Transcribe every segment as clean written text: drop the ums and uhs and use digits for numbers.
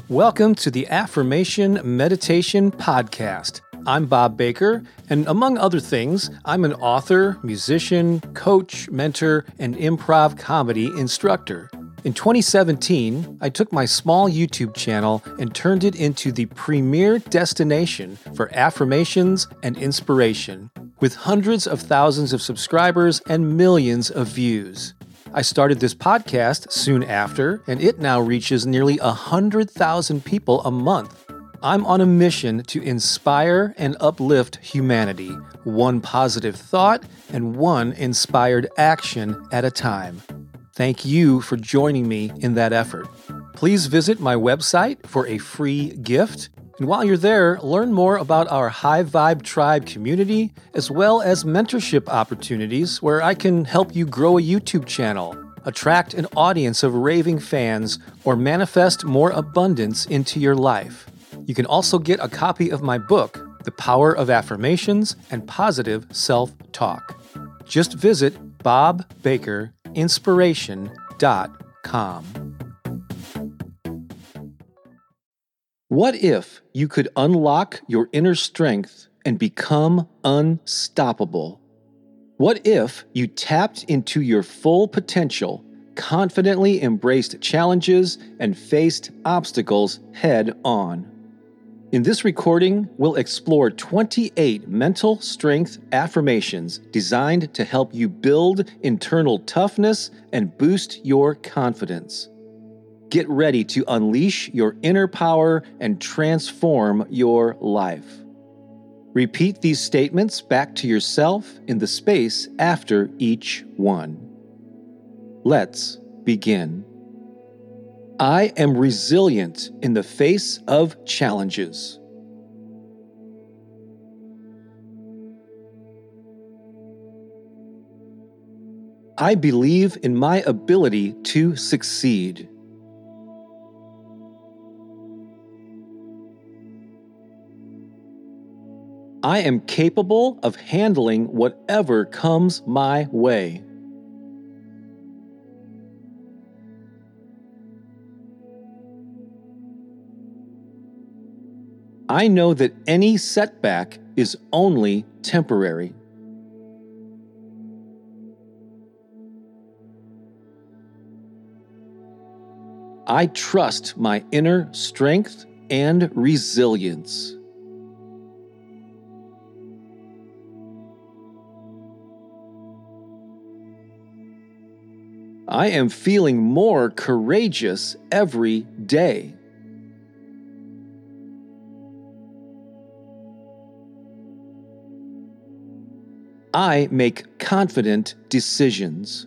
Welcome to the Affirmation Meditation Podcast. I'm Bob Baker, and among other things, I'm an author, musician, coach, mentor, and improv comedy instructor. In 2017, I took my small YouTube channel and turned it into the premier destination for affirmations and inspiration, with hundreds of thousands of subscribers and millions of views. I started this podcast soon after, and it now reaches nearly 100,000 people a month. I'm on a mission to inspire and uplift humanity, one positive thought and one inspired action at a time. Thank you for joining me in that effort. Please visit my website for a free gift. And while you're there, learn more about our High Vibe Tribe community, as well as mentorship opportunities where I can help you grow a YouTube channel, attract an audience of raving fans, or manifest more abundance into your life. You can also get a copy of my book, The Power of Affirmations and Positive Self-Talk. Just visit bobbakerinspiration.com. What if you could unlock your inner strength and become unstoppable? What if you tapped into your full potential, confidently embraced challenges, and faced obstacles head on? In this recording, we'll explore 28 mental strength affirmations designed to help you build internal toughness and boost your confidence. Get ready to unleash your inner power and transform your life. Repeat these statements back to yourself in the space after each one. Let's begin. I am resilient in the face of challenges. I believe in my ability to succeed. I am capable of handling whatever comes my way. I know that any setback is only temporary. I trust my inner strength and resilience. I am feeling more courageous every day. I make confident decisions.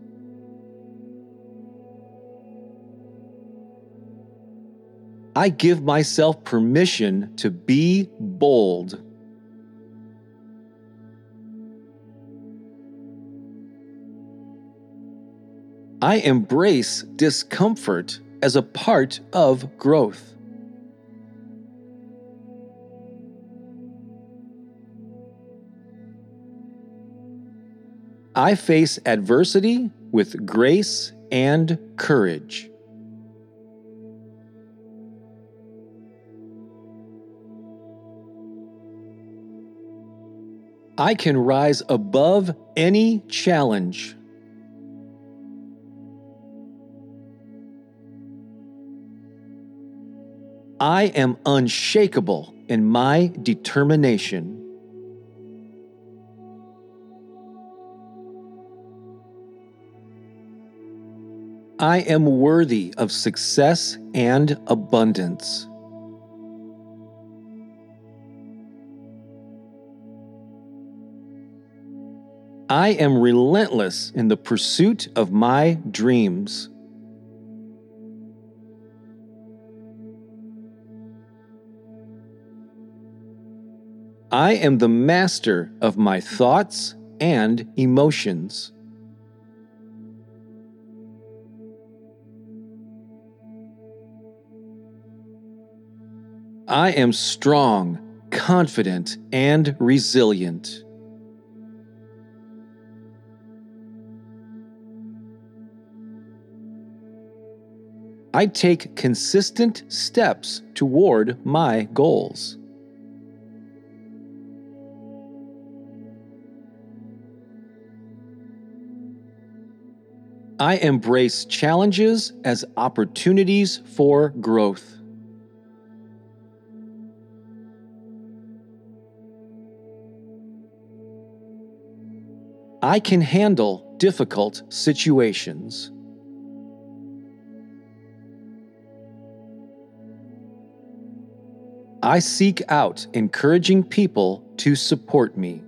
I give myself permission to be bold. I embrace discomfort as a part of growth. I face adversity with grace and courage. I can rise above any challenge. I am unshakable in my determination. I am worthy of success and abundance. I am relentless in the pursuit of my dreams. I am the master of my thoughts and emotions. I am strong, confident, and resilient. I take consistent steps toward my goals. I embrace challenges as opportunities for growth. I can handle difficult situations. I seek out encouraging people to support me.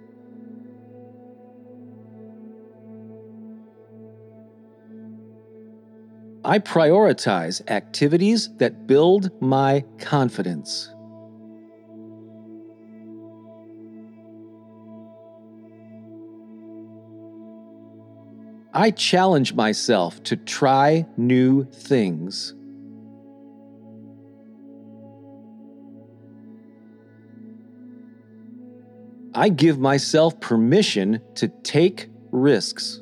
I prioritize activities that build my confidence. I challenge myself to try new things. I give myself permission to take risks.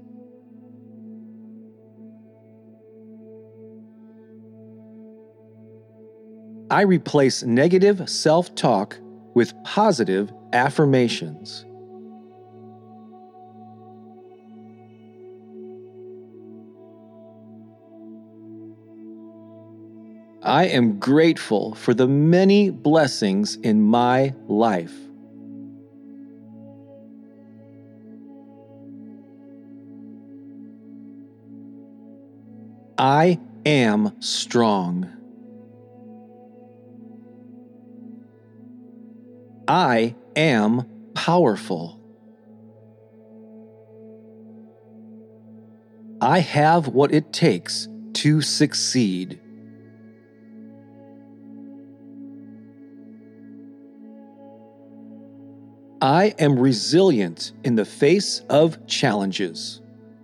I replace negative self-talk with positive affirmations. I am grateful for the many blessings in my life. I am strong. I am powerful. I have what it takes to succeed. I am resilient in the face of challenges.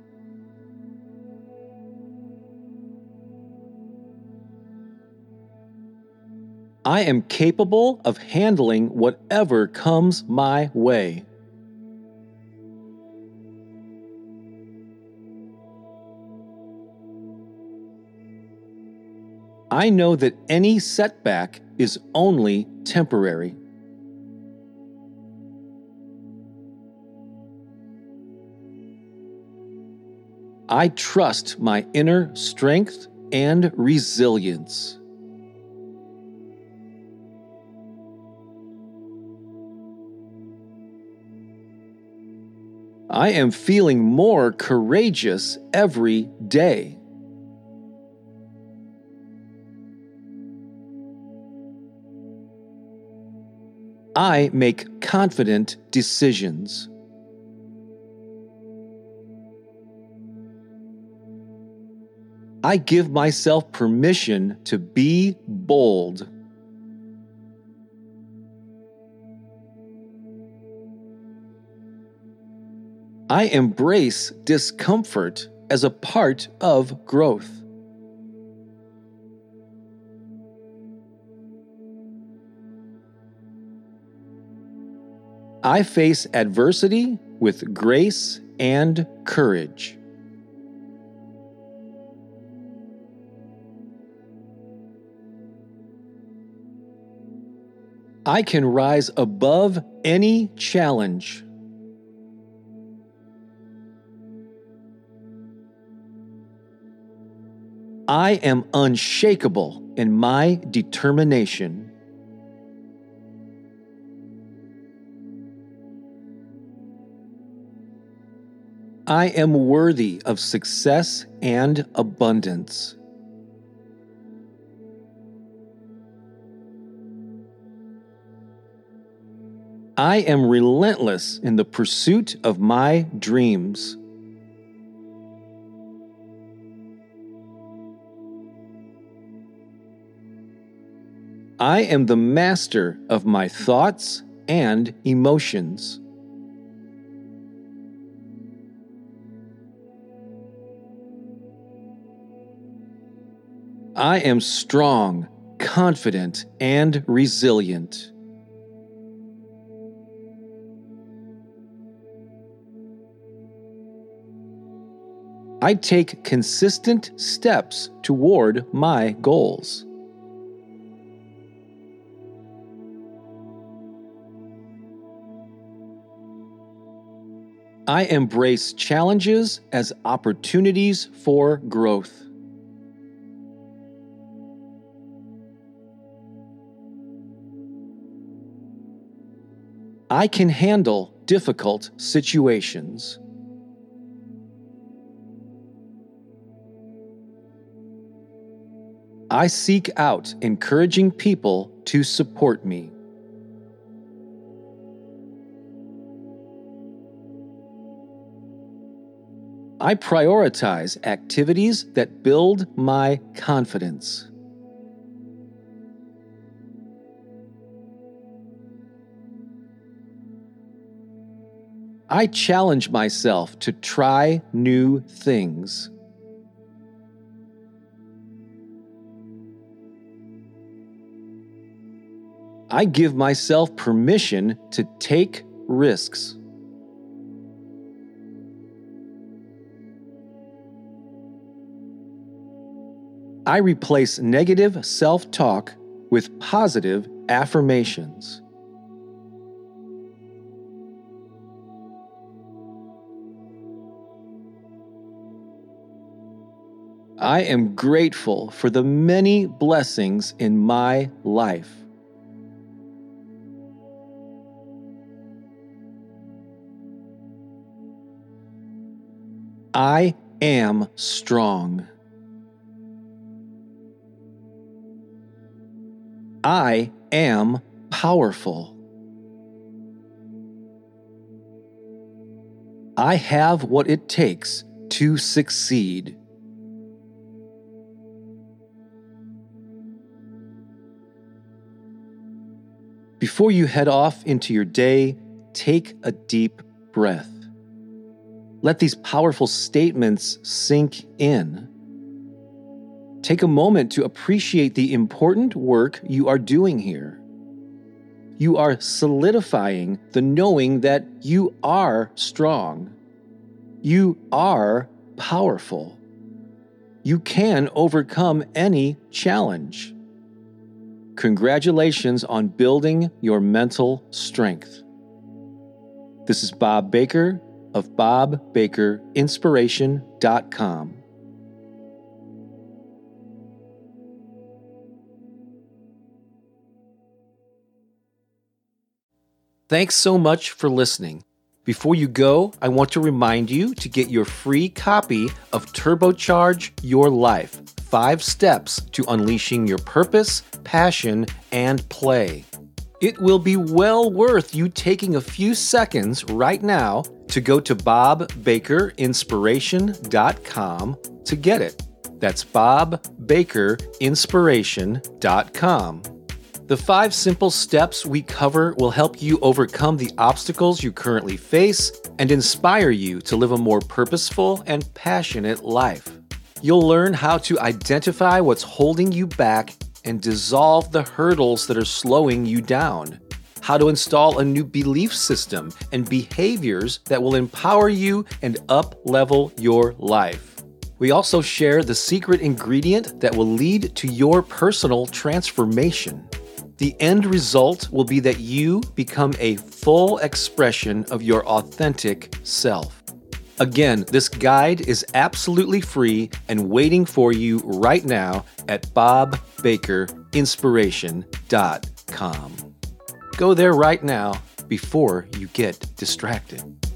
I am capable of handling whatever comes my way. I know that any setback is only temporary. I trust my inner strength and resilience. I am feeling more courageous every day. I make confident decisions. I give myself permission to be bold. I embrace discomfort as a part of growth. I face adversity with grace and courage. I can rise above any challenge. I am unshakable in my determination. I am worthy of success and abundance. I am relentless in the pursuit of my dreams. I am the master of my thoughts and emotions. I am strong, confident, and resilient. I take consistent steps toward my goals. I embrace challenges as opportunities for growth. I can handle difficult situations. I seek out encouraging people to support me. I prioritize activities that build my confidence. I challenge myself to try new things. I give myself permission to take risks. I replace negative self-talk with positive affirmations. I am grateful for the many blessings in my life. I am strong. I am powerful. I have what it takes to succeed. Before you head off into your day, take a deep breath. Let these powerful statements sink in. Take a moment to appreciate the important work you are doing here. You are solidifying the knowing that you are strong. You are powerful. You can overcome any challenge. Congratulations on building your mental strength. This is Bob Baker of BobBakerInspiration.com. Thanks so much for listening. Before you go, I want to remind you to get your free copy of Turbocharge Your Life: 5 Steps to Unleashing Your Purpose, Passion, and Play. It will be well worth you taking a few seconds right now to go to BobBakerInspiration.com to get it. That's BobBakerInspiration.com. The 5 simple steps we cover will help you overcome the obstacles you currently face and inspire you to live a more purposeful and passionate life. You'll learn how to identify what's holding you back and dissolve the hurdles that are slowing you down, how to install a new belief system and behaviors that will empower you and up-level your life. We also share the secret ingredient that will lead to your personal transformation. The end result will be that you become a full expression of your authentic self. Again, this guide is absolutely free and waiting for you right now at BobBakerInspiration.com. Go there right now before you get distracted.